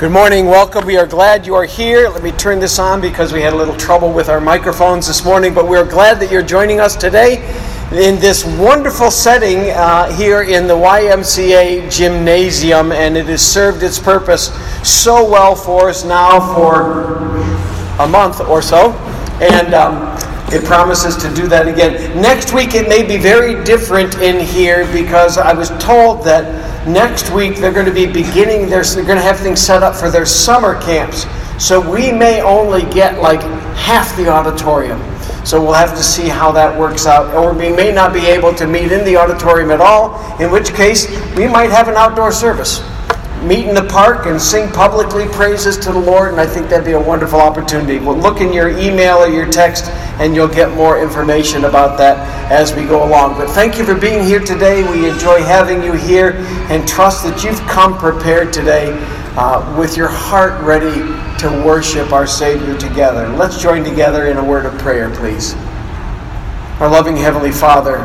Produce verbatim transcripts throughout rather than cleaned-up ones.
Good morning, welcome. We are glad you are here. Let me turn this on because we had a little trouble with our microphones this morning, but we're glad that you're joining us today in this wonderful setting uh, here in the Y M C A gymnasium, and it has served its purpose so well for us now for a month or so, and um, it promises to do that again. Next week it may be very different in here because I was told that next week they're going to be beginning their, they're going to have things set up for their summer camps. So we may only get like half the auditorium. So we'll have to see how that works out. Or we may not be able to meet in the auditorium at all, in which case we might have an outdoor service. Meet in the park and sing publicly praises to the Lord, and I think that'd be a wonderful opportunity. Well, look in your email or your text, and you'll get more information about that as we go along. But thank you for being here today. We enjoy having you here, and trust that you've come prepared today uh, with your heart ready to worship our Savior together. Let's join together in a word of prayer, please. Our loving Heavenly Father,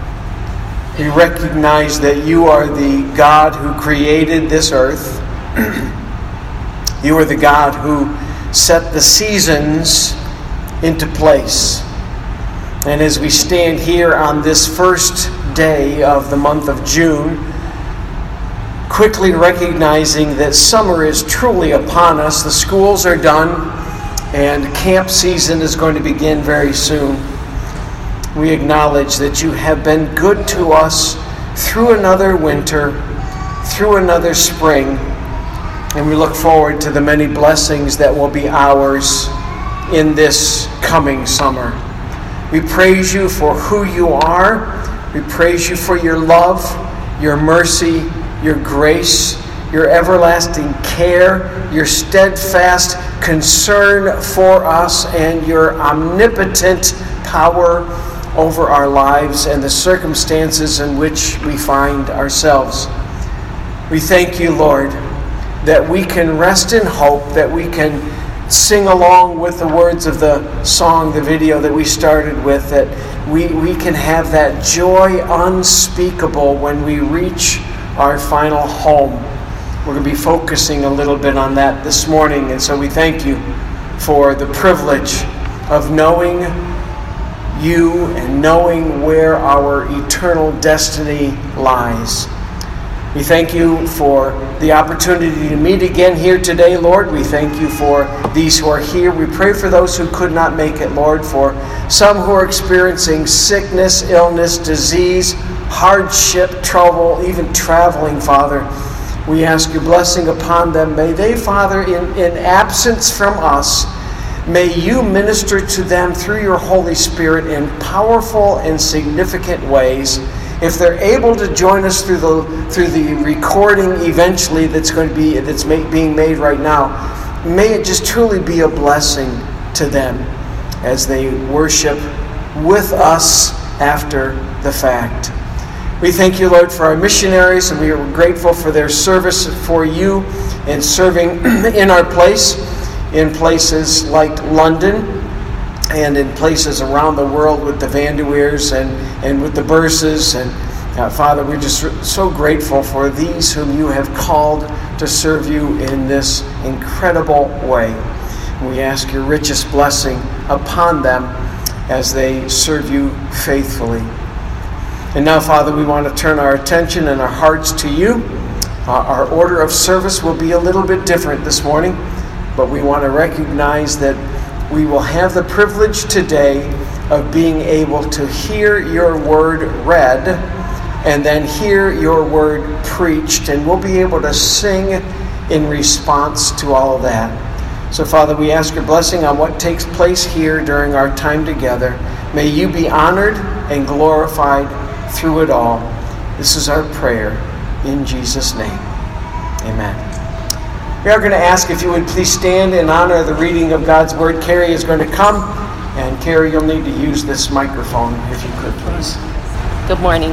we recognize that you are the God who created this earth. You are the God who set the seasons into place. And as we stand here on this first day of the month of June, quickly recognizing that summer is truly upon us, the schools are done, and camp season is going to begin very soon. We acknowledge that you have been good to us through another winter, through another spring, and we look forward to the many blessings that will be ours in this coming summer. We praise you for who you are. We praise you for your love, your mercy, your grace, your everlasting care, your steadfast concern for us, and your omnipotent power over our lives and the circumstances in which we find ourselves. We thank you, Lord, that we can rest in hope, that we can sing along with the words of the song, the video that we started with, that we, we can have that joy unspeakable when we reach our final home. We're going to be focusing a little bit on that this morning, and so we thank you for the privilege of knowing you and knowing where our eternal destiny lies. We thank you for the opportunity to meet again here today, Lord. We thank you for these who are here. We pray for those who could not make it, Lord, for some who are experiencing sickness, illness, disease, hardship, trouble, even traveling, Father. We ask your blessing upon them. May they, Father, in, in absence from us, may you minister to them through your Holy Spirit in powerful and significant ways. If they're able to join us through the through the recording eventually that's going to be that's make, being made right now, may it just truly be a blessing to them as they worship with us after the fact. We thank you, Lord, for our missionaries, and we are grateful for their service for you and serving in our place, in places like London and in places around the world with the Vanderweers and, and with the Burses. And uh, Father, we're just so grateful for these whom you have called to serve you in this incredible way. We ask your richest blessing upon them as they serve you faithfully. And now, Father, we want to turn our attention and our hearts to you. Uh, our order of service will be a little bit different this morning, but we want to recognize that we will have the privilege today of being able to hear your word read and then hear your word preached, and we'll be able to sing in response to all of that. So, Father, we ask your blessing on what takes place here during our time together. May you be honored and glorified through it all. This is our prayer in Jesus' name. Amen. We are going to ask if you would please stand in honor of the reading of God's Word. Carrie is going to come, and Carrie, you'll need to use this microphone if you could, please. Good morning.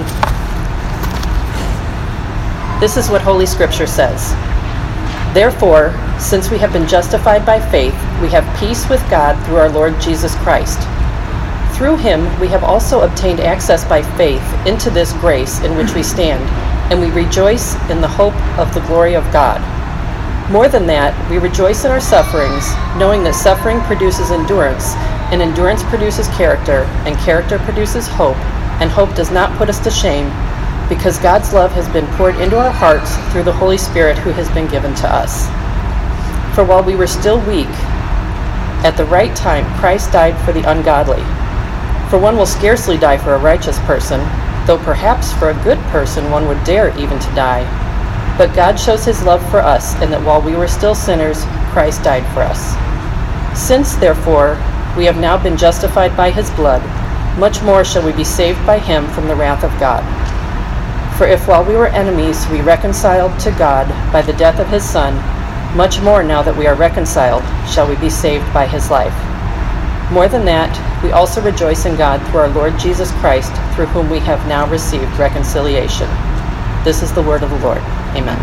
This is what Holy Scripture says. Therefore, since we have been justified by faith, we have peace with God through our Lord Jesus Christ. Through him we have also obtained access by faith into this grace in which we stand, and we rejoice in the hope of the glory of God. More than that, we rejoice in our sufferings, knowing that suffering produces endurance, and endurance produces character, and character produces hope, and hope does not put us to shame, because God's love has been poured into our hearts through the Holy Spirit who has been given to us. For while we were still weak, at the right time Christ died for the ungodly. For one will scarcely die for a righteous person, though perhaps for a good person one would dare even to die. But God shows his love for us, in that while we were still sinners, Christ died for us. Since, therefore, we have now been justified by his blood, much more shall we be saved by him from the wrath of God. For if while we were enemies we reconciled to God by the death of his Son, much more now that we are reconciled shall we be saved by his life. More than that, we also rejoice in God through our Lord Jesus Christ, through whom we have now received reconciliation. This is the word of the Lord. Amen.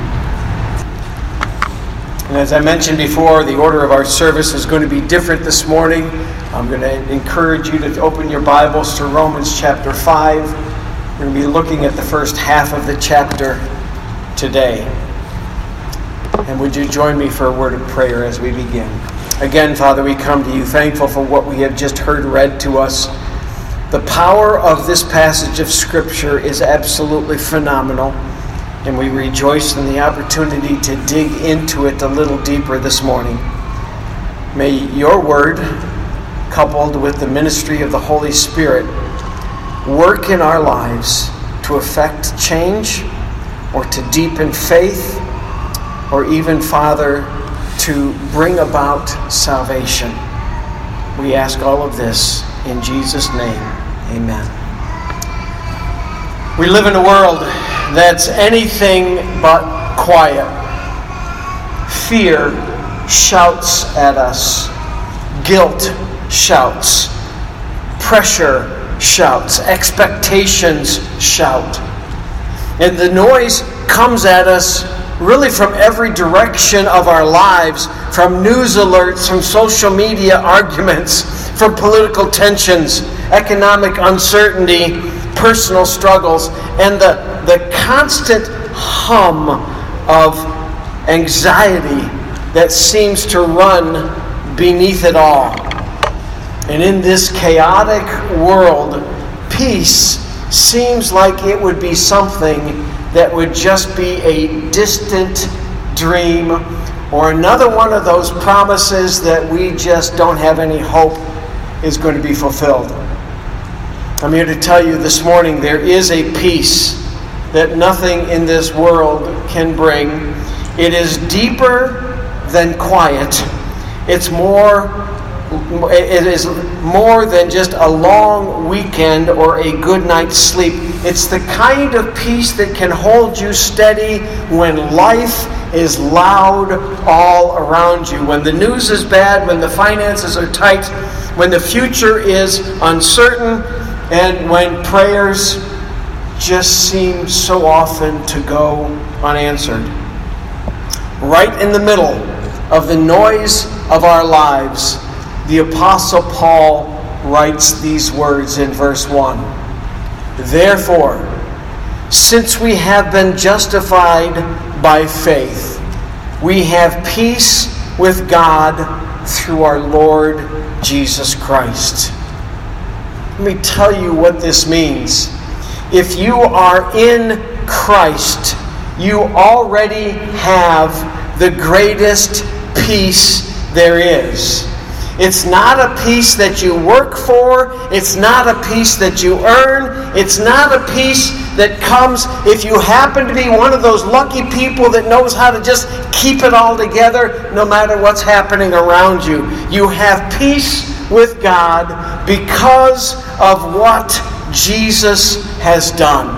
And as I mentioned before, the order of our service is going to be different this morning. I'm going to encourage you to open your Bibles to Romans chapter five. We're going to be looking at the first half of the chapter today. And would you join me for a word of prayer as we begin? Again, Father, we come to you thankful for what we have just heard read to us. The power of this passage of Scripture is absolutely phenomenal, and we rejoice in the opportunity to dig into it a little deeper this morning. May your word, coupled with the ministry of the Holy Spirit, work in our lives to effect change or to deepen faith, or even, Father, to bring about salvation. We ask all of this in Jesus' name. Amen. We live in a world that's anything but quiet. Fear shouts at us. Guilt shouts. Pressure shouts. Expectations shout. And the noise comes at us really from every direction of our lives, from news alerts, from social media arguments, from political tensions, economic uncertainty, personal struggles, and the, the constant hum of anxiety that seems to run beneath it all. And in this chaotic world, peace seems like it would be something that would just be a distant dream, or another one of those promises that we just don't have any hope is going to be fulfilled. I'm here to tell you this morning there is a peace that nothing in this world can bring. It is deeper than quiet. It's more It is more than just a long weekend or a good night's sleep. It's the kind of peace that can hold you steady when life is loud all around you. When the news is bad, when the finances are tight, when the future is uncertain, and when prayers just seem so often to go unanswered. Right in the middle of the noise of our lives, the Apostle Paul writes these words in verse one. Therefore, since we have been justified by faith, we have peace with God through our Lord Jesus Christ. Let me tell you what this means. If you are in Christ, you already have the greatest peace there is. It's not a peace that you work for. It's not a peace that you earn. It's not a peace that comes if you happen to be one of those lucky people that knows how to just keep it all together no matter what's happening around you. You have peace with God because of what Jesus has done.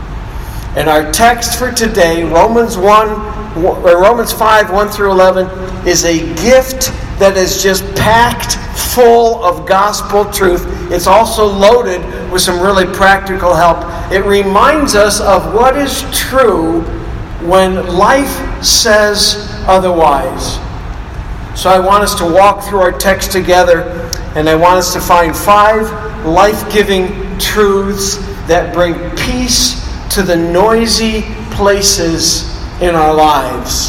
And our text for today, Romans one, or Romans five, one through eleven, is a gift that is just packed full of gospel truth. It's also loaded with some really practical help. It reminds us of what is true when life says otherwise. So I want us to walk through our text together, and I want us to find five life-giving truths that bring peace to the noisy places in our lives.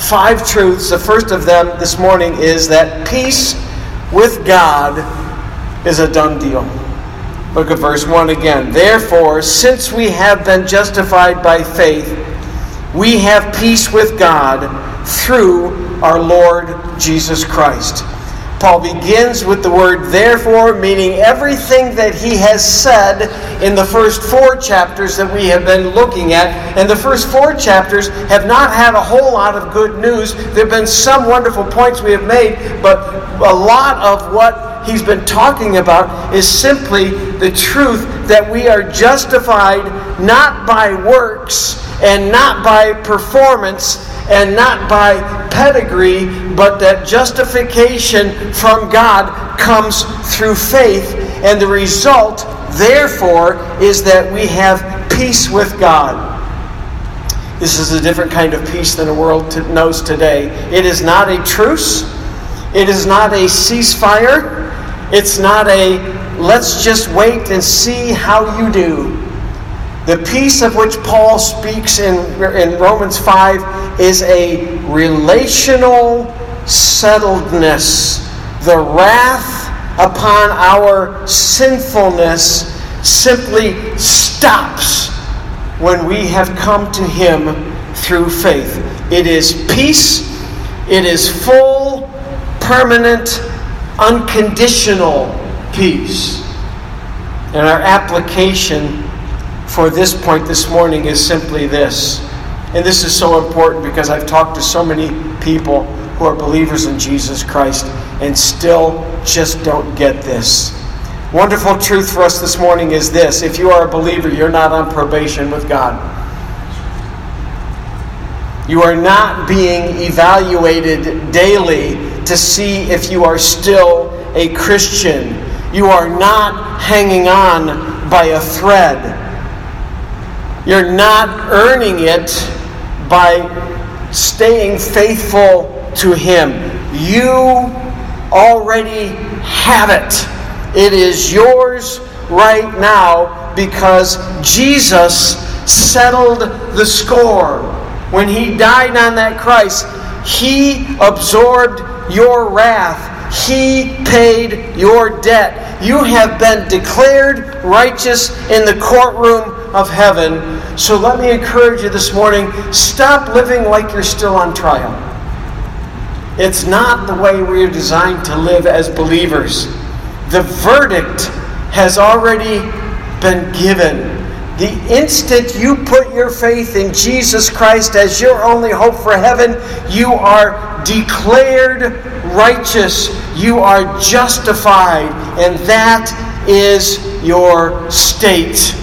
five truths. The first of them this morning is that peace with God is a done deal. Look at verse one again. Therefore, since we have been justified by faith, we have peace with God through our Lord Jesus Christ. Paul begins with the word therefore, meaning everything that he has said in the first four chapters that we have been looking at. And the first four chapters have not had a whole lot of good news. There have been some wonderful points we have made, but a lot of what he's been talking about is simply the truth that we are justified not by works and not by performance and not by pedigree, but that justification from God comes through faith. And the result, therefore, is that we have peace with God. This is a different kind of peace than the world knows today. It is not a truce. It is not a ceasefire. It's not a let's just wait and see how you do. The peace of which Paul speaks in, in Romans five is a relational settledness. The wrath upon our sinfulness simply stops when we have come to Him through faith. It is peace. It is full, permanent, unconditional peace. And our application for this point this morning is simply this. And this is so important because I've talked to so many people who are believers in Jesus Christ and still just don't get this. Wonderful truth for us this morning is this. If you are a believer, you're not on probation with God. You are not being evaluated daily to see if you are still a Christian. You are not hanging on by a thread. You're not earning it by staying faithful to Him. You already have it. It is yours right now because Jesus settled the score. When He died on that cross, He absorbed your wrath. He paid your debt. You have been declared righteous in the courtroom of heaven. So let me encourage you this morning, stop living like you're still on trial. It's not the way we are designed to live as believers. The verdict has already been given. The instant you put your faith in Jesus Christ as your only hope for heaven, you are declared righteous. You are justified. And that is your state.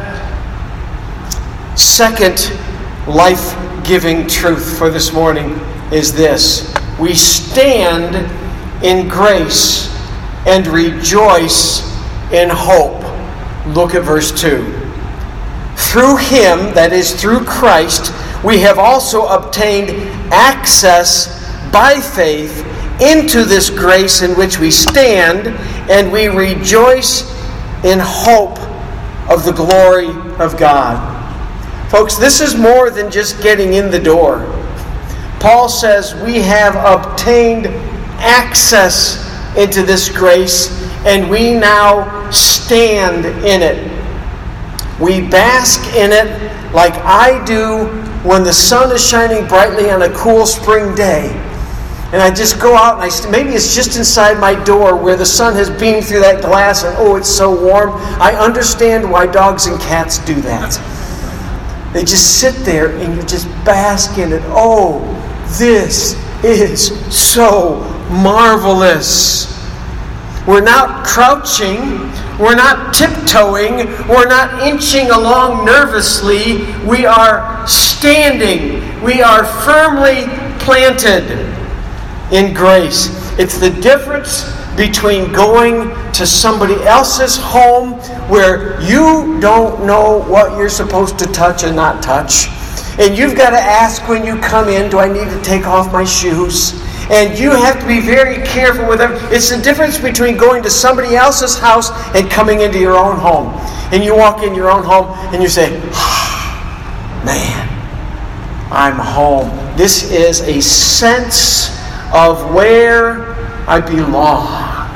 Second life-giving truth for this morning is this. We stand in grace and rejoice in hope. Look at verse two. Through Him, that is through Christ, we have also obtained access by faith into this grace in which we stand, and we rejoice in hope of the glory of God. Folks, this is more than just getting in the door. Paul says we have obtained access into this grace, and we now stand in it. We bask in it like I do when the sun is shining brightly on a cool spring day. And I just go out and I st- maybe it's just inside my door where the sun has beamed through that glass and oh, it's so warm. I understand why dogs and cats do that. They just sit there and you just bask in it. Oh, this is so marvelous. We're not crouching. We're not tiptoeing. We're not inching along nervously. We are standing. We are firmly planted in grace. It's the difference between going to somebody else's home where you don't know what you're supposed to touch and not touch. And you've got to ask when you come in, do I need to take off my shoes? And you have to be very careful with them. It's the difference between going to somebody else's house and coming into your own home. And you walk in your own home and you say, man, I'm home. This is a sense of where I belong.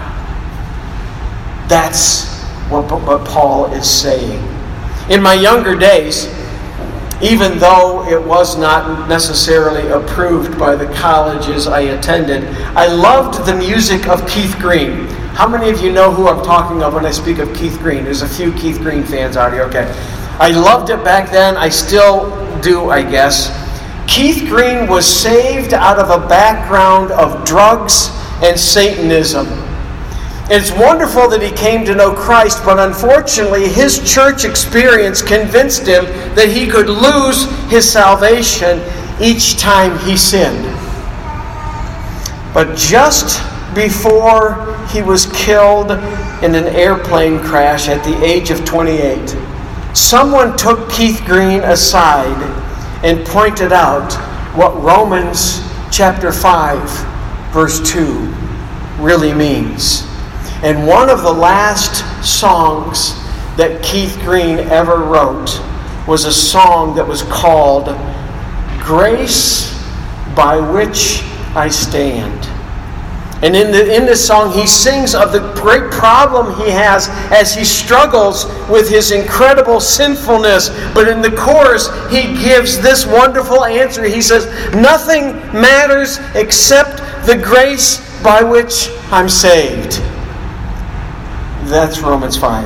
That's what, what Paul is saying. In my younger days, even though it was not necessarily approved by the colleges I attended, I loved the music of Keith Green. How many of you know who I'm talking of when I speak of Keith Green? There's a few Keith Green fans out here, okay. I loved it back then. I still do, I guess. Keith Green was saved out of a background of drugs and Satanism. It's wonderful that he came to know Christ, but unfortunately his church experience convinced him that he could lose his salvation each time he sinned. But just before he was killed in an airplane crash at the age of twenty-eight, someone took Keith Green aside and pointed out what Romans chapter five, verse two really means. And one of the last songs that Keith Green ever wrote was a song that was called Grace by Which I Stand. And in, the, in this song, he sings of the great problem he has as he struggles with his incredible sinfulness. But in the chorus, he gives this wonderful answer. He says, nothing matters except the grace by which I'm saved. That's Romans five.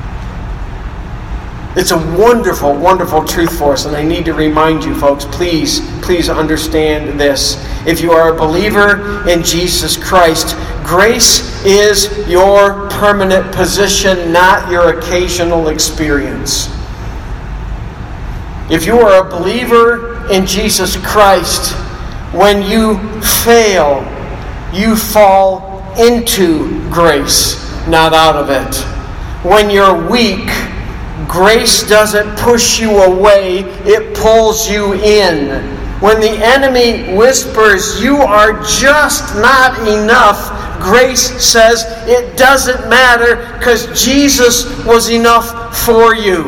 It's a wonderful, wonderful truth for us, and I need to remind you, folks, please, please understand this. If you are a believer in Jesus Christ, grace is your permanent position, not your occasional experience. If you are a believer in Jesus Christ, when you fail, you fall into grace, not out of it. When you're weak, grace doesn't push you away, it pulls you in. When the enemy whispers, you are just not enough, grace says, it doesn't matter because Jesus was enough for you.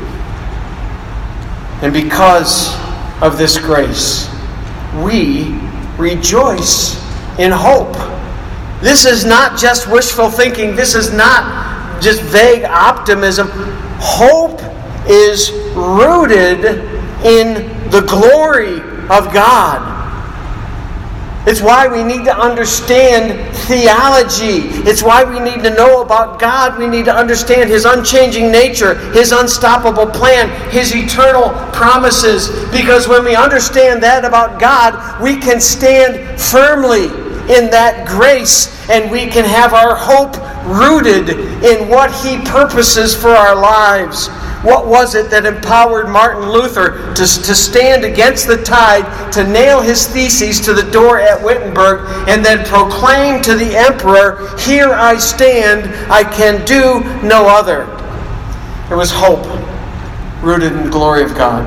And because of this grace, we rejoice in hope. This is not just wishful thinking. This is not just vague optimism. Hope is rooted in the glory of God. It's why we need to understand theology. It's why we need to know about God. We need to understand His unchanging nature, His unstoppable plan, His eternal promises. Because when we understand that about God, we can stand firmly in that grace, and we can have our hope rooted in what He purposes for our lives. What was it that empowered Martin Luther to, to stand against the tide, to nail his theses to the door at Wittenberg, and then proclaim to the emperor, "Here I stand, I can do no other"? It was hope rooted in the glory of God.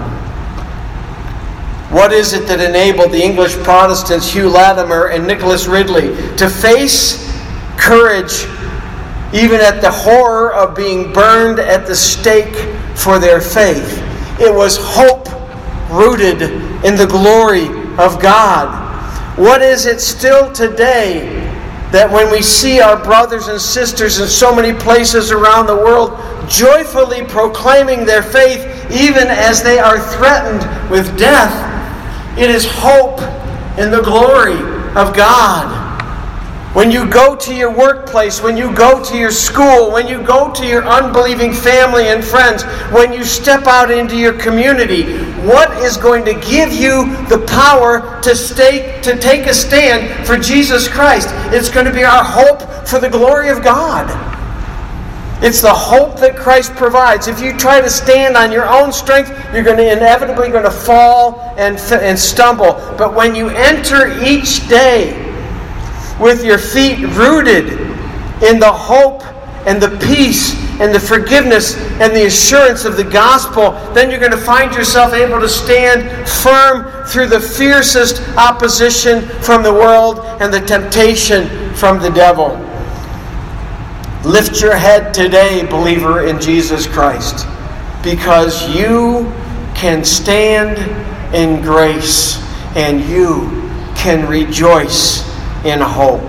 What is it that enabled the English Protestants, Hugh Latimer and Nicholas Ridley, to face courage even at the horror of being burned at the stake for their faith? It was hope rooted in the glory of God. What is it still today that when we see our brothers and sisters in so many places around the world joyfully proclaiming their faith even as they are threatened with death, it is hope in the glory of God. When you go to your workplace, when you go to your school, when you go to your unbelieving family and friends, when you step out into your community, what is going to give you the power to stay, to take a stand for Jesus Christ? It's going to be our hope for the glory of God. It's the hope that Christ provides. If you try to stand on your own strength, you're going to inevitably going to fall and, and stumble. But when you enter each day with your feet rooted in the hope and the peace and the forgiveness and the assurance of the gospel, then you're going to find yourself able to stand firm through the fiercest opposition from the world and the temptation from the devil. Lift your head today, believer in Jesus Christ, because you can stand in grace. and you can rejoice in hope.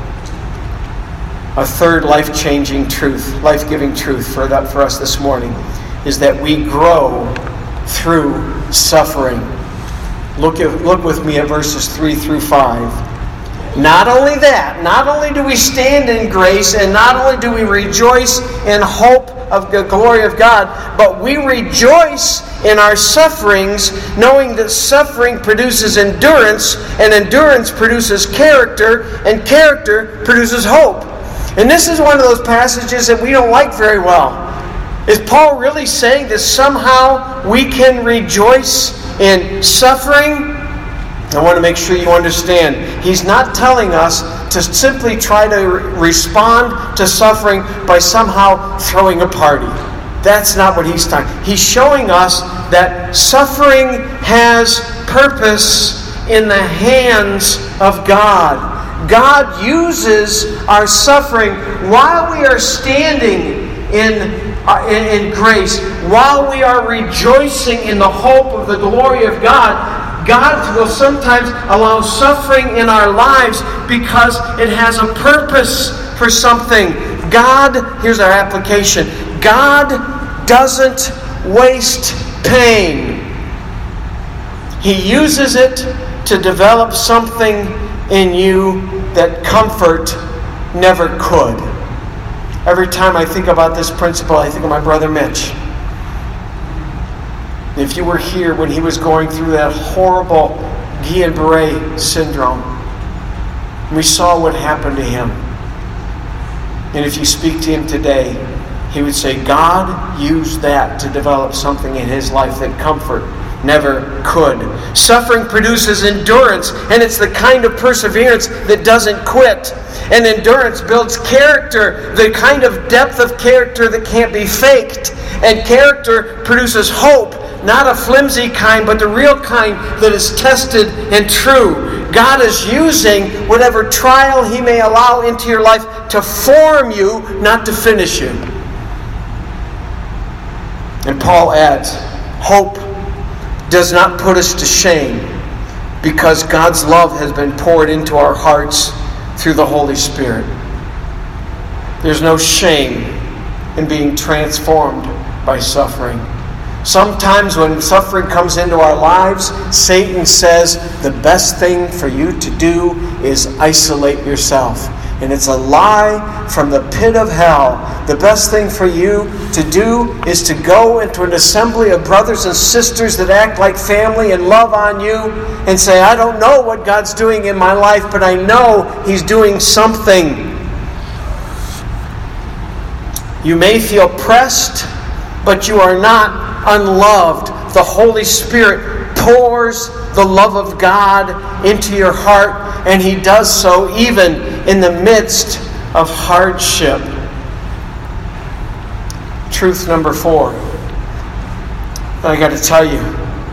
A third life-changing truth, life-giving truth for, that, for us this morning is that we grow through suffering. Look, at, look with me at verses three through five. Not only that, not only do we stand in grace, and not only do we rejoice in hope of the glory of God, but we rejoice in our sufferings, knowing that suffering produces endurance, and endurance produces character, and character produces hope. And this is one of those passages that we don't like very well. Is Paul really saying that somehow we can rejoice in suffering? I want to make sure you understand. He's not telling us to simply try to re- respond to suffering by somehow throwing a party. That's not what he's talking. He's showing us that suffering has purpose in the hands of God. God uses our suffering while we are standing in, uh, in, in grace, while we are rejoicing in the hope of the glory of God. God will sometimes allow suffering in our lives because it has a purpose for something. God, here's our application, God doesn't waste pain. He uses it to develop something in you that comfort never could. Every time I think about this principle, I think of my brother Mitch. If you were here when he was going through that horrible Guillain-Barré syndrome, we saw what happened to him. And if you speak to him today, he would say, God used that to develop something in his life that comfort never could. Suffering produces endurance, and it's the kind of perseverance that doesn't quit. And endurance builds character, the kind of depth of character that can't be faked. And character produces hope, not a flimsy kind, but the real kind that is tested and true. God is using whatever trial He may allow into your life to form you, not to finish you. And Paul adds, hope does not put us to shame because God's love has been poured into our hearts through the Holy Spirit. There's no shame in being transformed by suffering. Sometimes when suffering comes into our lives, Satan says the best thing for you to do is isolate yourself. And it's a lie from the pit of hell. The best thing for you to do is to go into an assembly of brothers and sisters that act like family and love on you and say, I don't know what God's doing in my life, but I know He's doing something. You may feel pressed, but you are not unloved. The Holy Spirit pours the love of God into your heart, and He does so even in the midst of hardship. Truth number four. I got to tell you,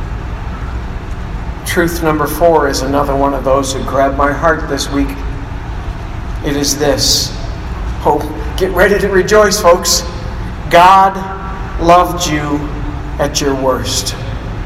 truth number four is another one of those that grabbed my heart this week. It is this. Oh, get ready to rejoice, folks. God loved you at your worst.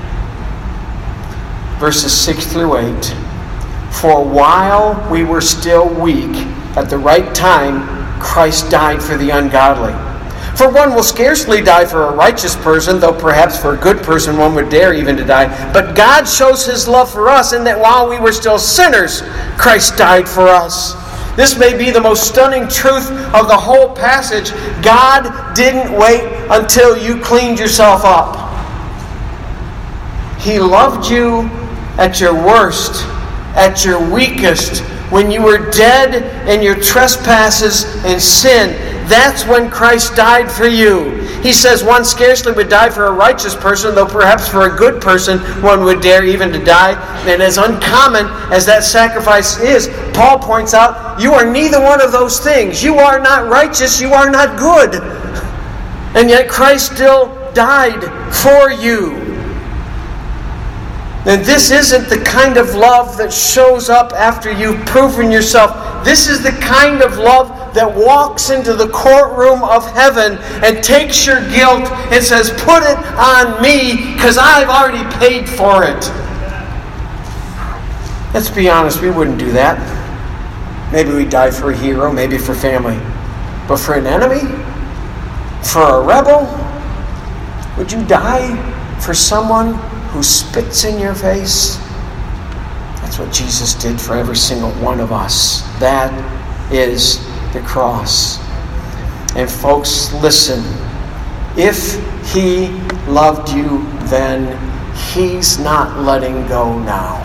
Verses six through eight. For while we were still weak, at the right time, Christ died for the ungodly. For one will scarcely die for a righteous person, though perhaps for a good person one would dare even to die. But God shows His love for us in that while we were still sinners, Christ died for us. This may be the most stunning truth of the whole passage. God didn't wait until you cleaned yourself up. He loved you at your worst, at your weakest, when you were dead in your trespasses and sin. That's when Christ died for you. He says one scarcely would die for a righteous person, though perhaps for a good person one would dare even to die. And as uncommon as that sacrifice is, Paul points out, you are neither one of those things. You are not righteous, you are not good. And yet Christ still died for you. And this isn't the kind of love that shows up after you've proven yourself. This is the kind of love that walks into the courtroom of heaven and takes your guilt and says, put it on me because I've already paid for it. Let's be honest, we wouldn't do that. Maybe we'd die for a hero, maybe for family. But for an enemy? For a rebel? Would you die for someone who spits in your face? That's what Jesus did for every single one of us. That is the cross. And folks, listen. If he loved you then, he's not letting go now.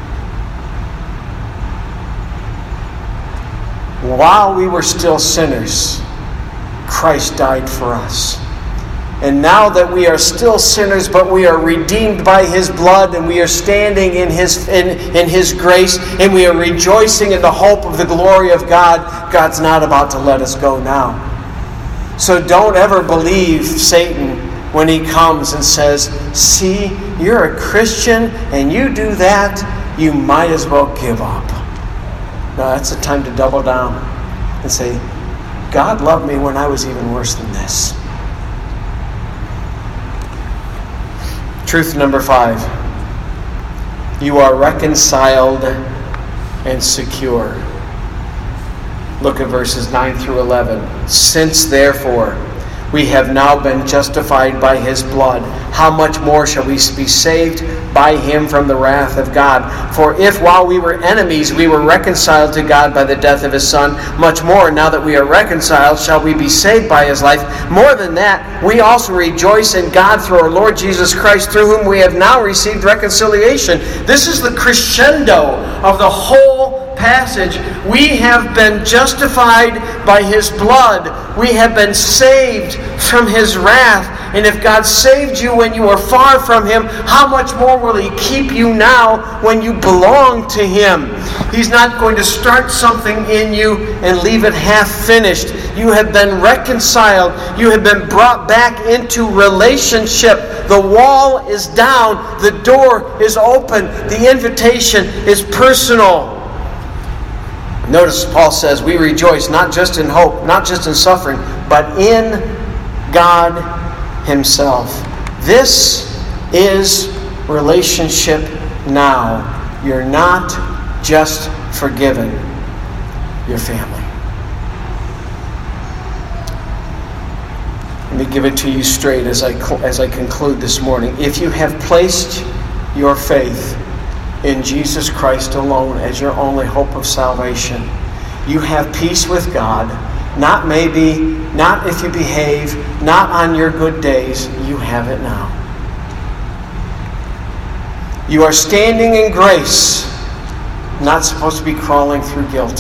While we were still sinners, Christ died for us. And now that we are still sinners, but we are redeemed by his blood, and we are standing in his in, in his grace, and we are rejoicing in the hope of the glory of God, God's not about to let us go now. So don't ever believe Satan when he comes and says, see, you're a Christian and you do that, you might as well give up. No, that's the time to double down and say, God loved me when I was even worse than this. Truth number five. You are reconciled and secure. Look at verses nine through eleven. Since therefore we have now been justified by his blood, how much more shall we be saved by him from the wrath of God? For if while we were enemies we were reconciled to God by the death of his Son, much more now that we are reconciled shall we be saved by his life. More than that, we also rejoice in God through our Lord Jesus Christ, through whom we have now received reconciliation. This is the crescendo of the whole passage. We have been justified by his blood. We have been saved from his wrath. And if God saved you when you were far from him, how much more will he keep you now when you belong to him? He's not going to start something in you and leave it half finished. You have been reconciled. You have been brought back into relationship. The wall is down. The door is open. The invitation is personal. Notice Paul says we rejoice not just in hope, not just in suffering, but in God himself. This is relationship now. You're not just forgiven, you're family. Let me give it to you straight as I as I conclude this morning. If you have placed your faith in Jesus Christ alone as your only hope of salvation, you have peace with God. Not maybe, not if you behave, not on your good days. You have it now. You are standing in grace, not supposed to be crawling through guilt.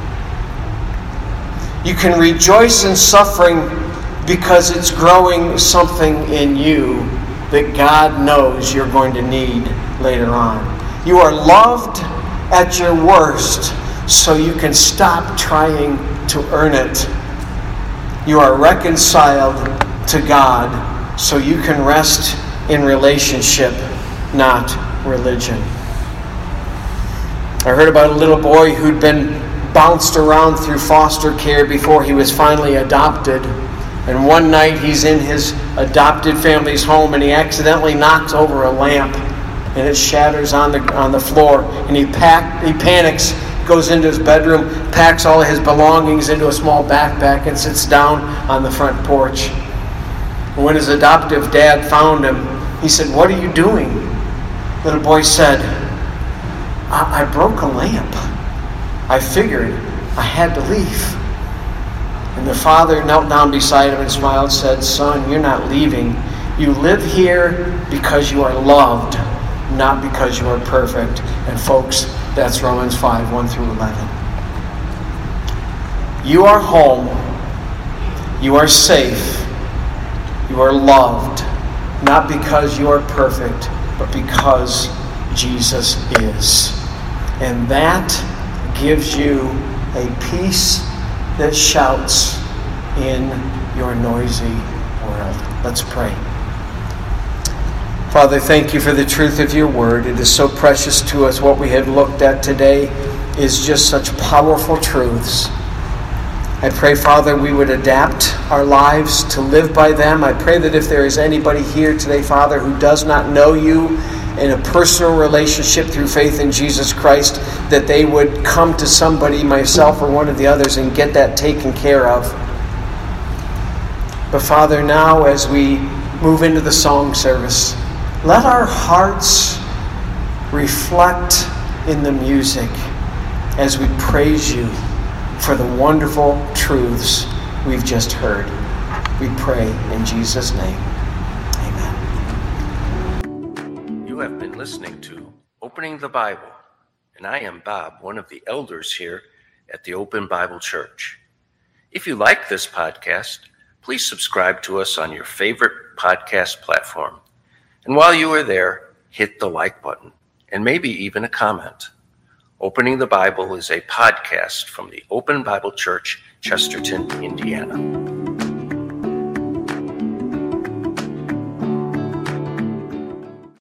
You can rejoice in suffering because it's growing something in you that God knows you're going to need later on. You are loved at your worst, so you can stop trying to earn it. You are reconciled to God, so you can rest in relationship, not religion. I heard about a little boy who'd been bounced around through foster care before he was finally adopted. And one night he's in his adopted family's home and he accidentally knocks over a lamp. And it shatters on the on the floor, and he pack he panics, goes into his bedroom, packs all of his belongings into a small backpack, and sits down on the front porch. And when his adoptive dad found him, he said, "What are you doing?" Little boy said, I, I broke a lamp. I figured I had to leave." And the father knelt down beside him and smiled, said, "Son, you're not leaving. You live here because you are loved, not because you are perfect." And folks, that's Romans five, one through eleven. You are home. You are safe. You are loved, not because you are perfect, but because Jesus is. And that gives you a peace that shouts in your noisy world. Let's pray. Father, thank you for the truth of your word. It is so precious to us. What we have looked at today is just such powerful truths. I pray, Father, we would adapt our lives to live by them. I pray that if there is anybody here today, Father, who does not know you in a personal relationship through faith in Jesus Christ, that they would come to somebody, myself or one of the others, and get that taken care of. But Father, now as we move into the song service, let our hearts reflect in the music as we praise you for the wonderful truths we've just heard. We pray in Jesus' name. Amen. You have been listening to Opening the Bible, and I am Bob, one of the elders here at the Open Bible Church. If you like this podcast, please subscribe to us on your favorite podcast platform. And while you are there, hit the like button and maybe even a comment. Opening the Bible is a podcast from the Open Bible Church, Chesterton, Indiana.